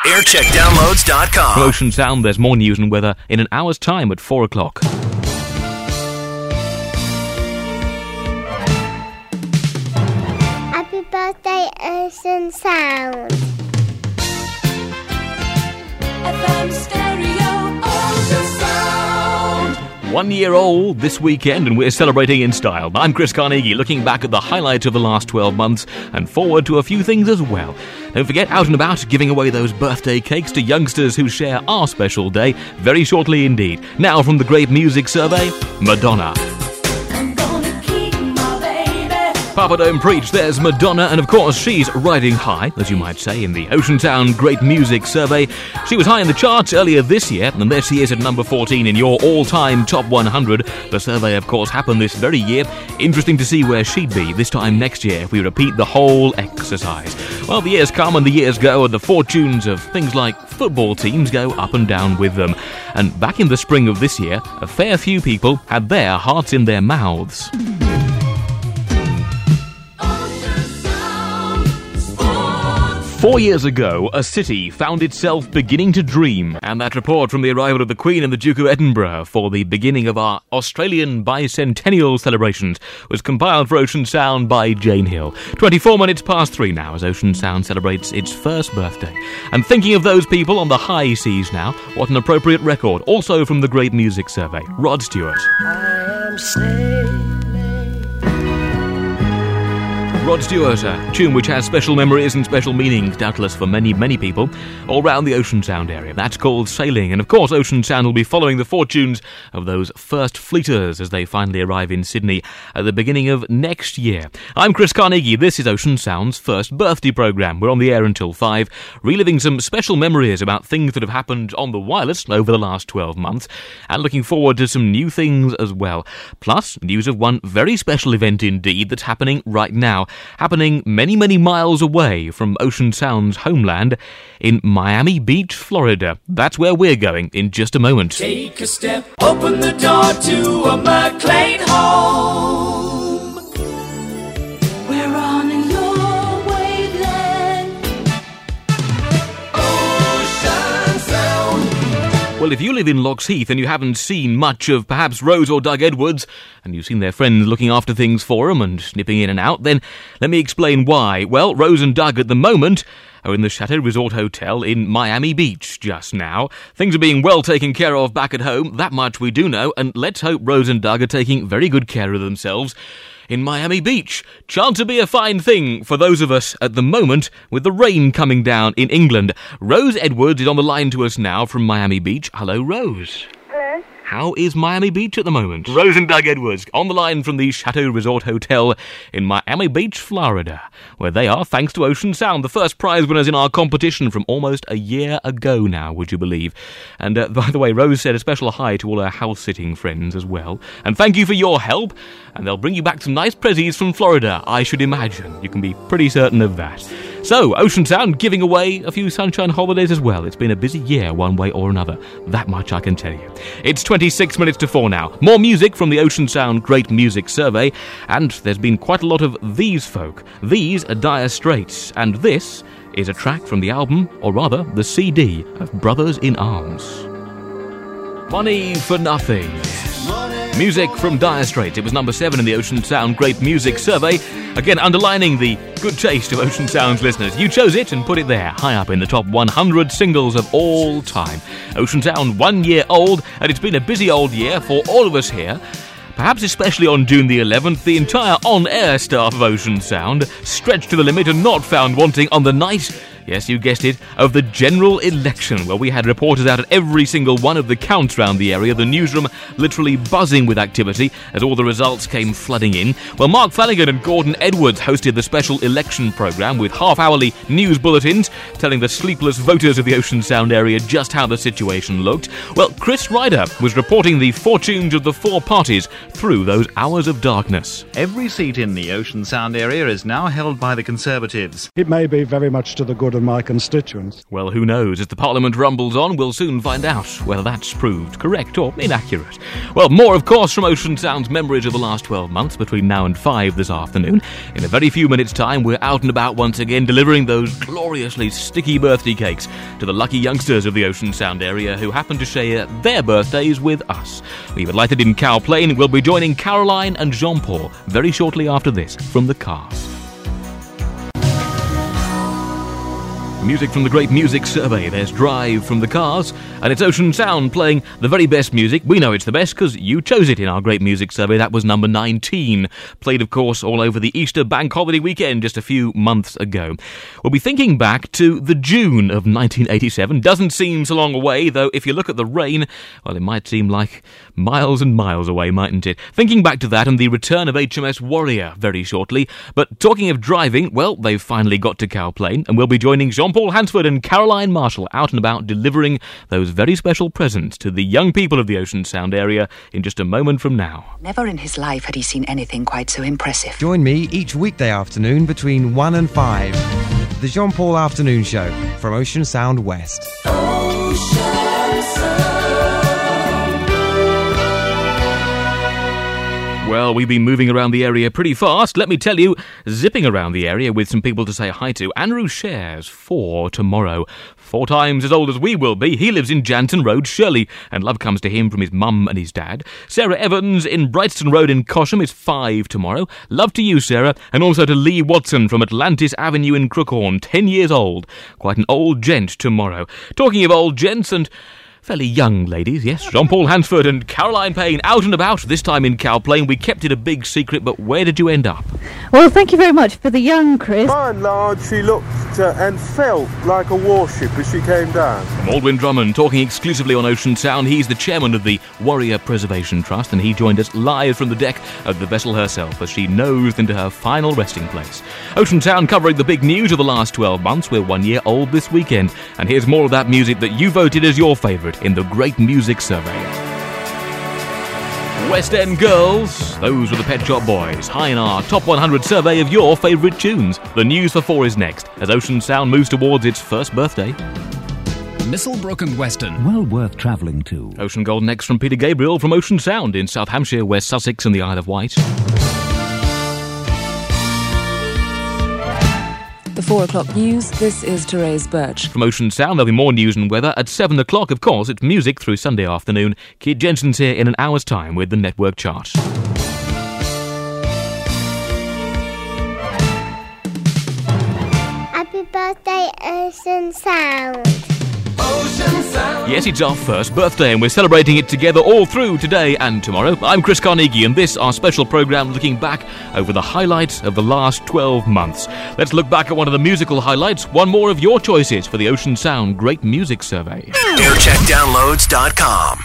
aircheckdownloads.com. From Ocean Sound, there's more news and weather in an hour's time at 4 o'clock. Happy birthday, Ocean Sound. FM stereo, Ocean Sound. 1 year old this weekend, and we're celebrating in style. I'm Chris Carnegie, looking back at the highlights of the last 12 months and forward to a few things as well. Don't forget, out and about, giving away those birthday cakes to youngsters who share our special day very shortly indeed. Now from the Great Music Survey, Madonna. Papa Don't Preach, there's Madonna, and of course she's riding high, as you might say, in the Ocean Sound Great Music Survey. She was high in the charts earlier this year, and there she is at number 14 in your all-time top 100. The survey, of course, happened this very year. Interesting to see where she'd be this time next year if we repeat the whole exercise. Well, the years come and the years go, and the fortunes of things like football teams go up and down with them. And back in the spring of this year, a fair few people had their hearts in their mouths. 4 years ago, a city found itself beginning to dream, and that report from the arrival of the Queen and the Duke of Edinburgh for the beginning of our Australian bicentennial celebrations was compiled for Ocean Sound by Jane Hill. 24 minutes past 3 now as Ocean Sound celebrates its first birthday. And thinking of those people on the high seas now, what an appropriate record, also from the Great Music Survey, Rod Stewart. I am sailing. Rod Stewart, a tune which has special memories and special meanings, doubtless for many, many people, all round the Ocean Sound area. That's called Sailing, and of course Ocean Sound will be following the fortunes of those first fleeters as they finally arrive in Sydney at the beginning of next year. I'm Chris Carnegie, this is Ocean Sound's first birthday programme. We're on the air until 5, reliving some special memories about things that have happened on the wireless over the last 12 months, and looking forward to some new things as well. Plus, news of one very special event indeed that's happening right now. Happening many, many miles away from Ocean Sound's homeland in Miami Beach, Florida. That's where we're going in just a moment. Take a step, open the door to a McLean home. We're on your wavelength. Ocean Sound. Well, if you live in Lock's Heath and you haven't seen much of perhaps Rose or Doug Edwards, and you've seen their friends looking after things for them and nipping in and out, then let me explain why. Well, Rose and Doug at the moment are in the Chateau Resort Hotel in Miami Beach just now. Things are being well taken care of back at home, that much we do know, and let's hope Rose and Doug are taking very good care of themselves in Miami Beach. Chance to be a fine thing for those of us at the moment with the rain coming down in England. Rose Edwards is on the line to us now from Miami Beach. Hello, Rose. Hello. How is Miami Beach at the moment? Rose and Doug Edwards on the line from the Chateau Resort Hotel in Miami Beach, Florida, where they are, thanks to Ocean Sound, the first prize winners in our competition from almost a year ago now, would you believe? And by the way, Rose said a special hi to all our house-sitting friends as well. And thank you for your help. And they'll bring you back some nice prezzies from Florida, I should imagine. You can be pretty certain of that. So, Ocean Sound giving away a few sunshine holidays as well. It's been a busy year one way or another. That much I can tell you. It's 26 minutes to 4 now. More music from the Ocean Sound Great Music Survey. And there's been quite a lot of these folk. These are Dire Straits. And this is a track from the album, or rather, the CD of Brothers in Arms. Money for Nothing. Music from Dire Straits. It was number 7 in the Ocean Sound Great Music Survey. Again, underlining the good taste of Ocean Sound's listeners. You chose it and put it there, high up in the top 100 singles of all time. Ocean Sound, 1 year old, and it's been a busy old year for all of us here. Perhaps especially on June the 11th, the entire on-air staff of Ocean Sound stretched to the limit and not found wanting on the night, yes, you guessed it, of the general election, where we had reporters out at every single one of the counts round the area, the newsroom literally buzzing with activity as all the results came flooding in. Well, Mark Flanagan and Gordon Edwards hosted the special election programme with half-hourly news bulletins telling the sleepless voters of the Ocean Sound area just how the situation looked. Well, Chris Ryder was reporting the fortunes of the 4 parties through those hours of darkness. Every seat in the Ocean Sound area is now held by the Conservatives. It may be very much to the good support of my constituents. Well, who knows? As the Parliament rumbles on, we'll soon find out whether that's proved correct or inaccurate. Well, more, of course, from Ocean Sound's memories of the last 12 months between now and 5 this afternoon. In a very few minutes' time, we're out and about once again, delivering those gloriously sticky birthday cakes to the lucky youngsters of the Ocean Sound area who happen to share their birthdays with us. We've alighted in Cow Plain. We'll be joining Caroline and Jean-Paul very shortly after this from the Cars. Music from the Great Music Survey. There's Drive from the Cars, and it's Ocean Sound playing the very best music. We know it's the best because you chose it in our Great Music Survey. That was number 19. Played, of course, all over the Easter Bank Holiday weekend just a few months ago. We'll be thinking back to the June of 1987. Doesn't seem so long away, though if you look at the rain, well, it might seem like miles and miles away, mightn't it? Thinking back to that and the return of HMS Warrior very shortly. But talking of driving, well, they've finally got to Cow Plain, and we'll be joining Jean-Paul Hansford and Caroline Marshall out and about delivering those very special presents to the young people of the Ocean Sound area in just a moment from now. Never in his life had he seen anything quite so impressive. Join me each weekday afternoon between 1 and 5. The Jean-Paul Afternoon Show from Ocean Sound West. Ocean Sound. Well, we've been moving around the area pretty fast. Let me tell you, zipping around the area with some people to say hi to. Andrew shares 4 tomorrow. 4 times as old as we will be. He lives in Janton Road, Shirley, and love comes to him from his mum and his dad. Sarah Evans in Brightston Road in Cosham is 5 tomorrow. Love to you, Sarah, and also to Lee Watson from Atlantis Avenue in Crookhorn, 10 years old. Quite an old gent tomorrow. Talking of old gents and fairly young ladies, yes. Jean-Paul Hansford and Caroline Payne out and about, this time in Cow Plain. We kept it a big secret, but where did you end up? Well, thank you very much for the young Chris. By and large, she looked and felt like a warship as she came down. From Aldwyn Drummond, talking exclusively on Ocean Sound. He's the chairman of the Warrior Preservation Trust, and he joined us live from the deck of the vessel herself as she nosed into her final resting place. Ocean Sound covering the big news of the last 12 months. We're 1 year old this weekend, and here's more of that music that you voted as your favourite in the Great Music Survey. West End Girls, those were the Pet Shop Boys, high in our Top 100 survey of your favourite tunes. The news for 4 is next, as Ocean Sound moves towards its first birthday. Misselbrook and Weston. Well worth travelling to. Ocean Gold next from Peter Gabriel from Ocean Sound in South Hampshire, West Sussex and the Isle of Wight. The 4 o'clock news, this is Therese Birch. From Ocean Sound, there'll be more news and weather. At 7 o'clock, of course, it's music through Sunday afternoon. Kid Jensen's here in an hour's time with the Network Chart. Happy birthday, Ocean Sound. Ocean Sound. Yes, it's our first birthday and we're celebrating it together all through today and tomorrow. I'm Chris Carnegie and this, our special programme looking back over the highlights of the last 12 months. Let's look back at one of the musical highlights, one more of your choices for the Ocean Sound Great Music Survey. Aircheckdownloads.com.